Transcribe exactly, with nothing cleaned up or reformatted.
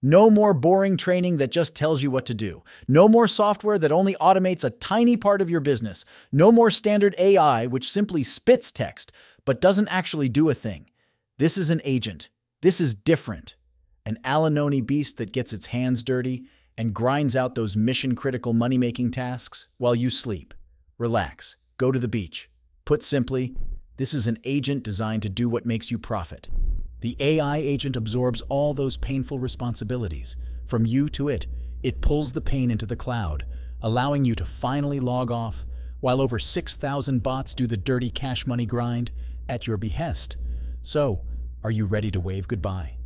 No more boring training that just tells you what to do. No more software that only automates a tiny part of your business. No more standard A I which simply spits text but doesn't actually do a thing. This is an agent. This is different. An Alanoni beast that gets its hands dirty and grinds out those mission-critical money-making tasks while you sleep. Relax. Go to the beach. Put simply, this is an agent designed to do what makes you profit. The A I agent absorbs all those painful responsibilities. From you to it, it pulls the pain into the cloud, allowing you to finally log off, while over six thousand bots do the dirty cash money grind at your behest. So, are you ready to wave goodbye?